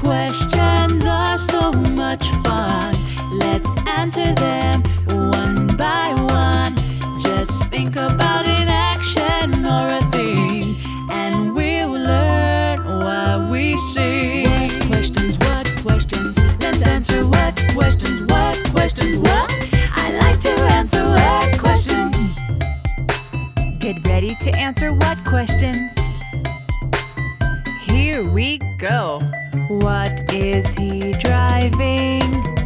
questions are so much fun. Let's answer them one by one. Just think about an action or a thing, and we'll learn what we see. What questions? Let's answer what questions? What? I like to answer what questions. Get ready to answer what questions? Here we go. What is he driving?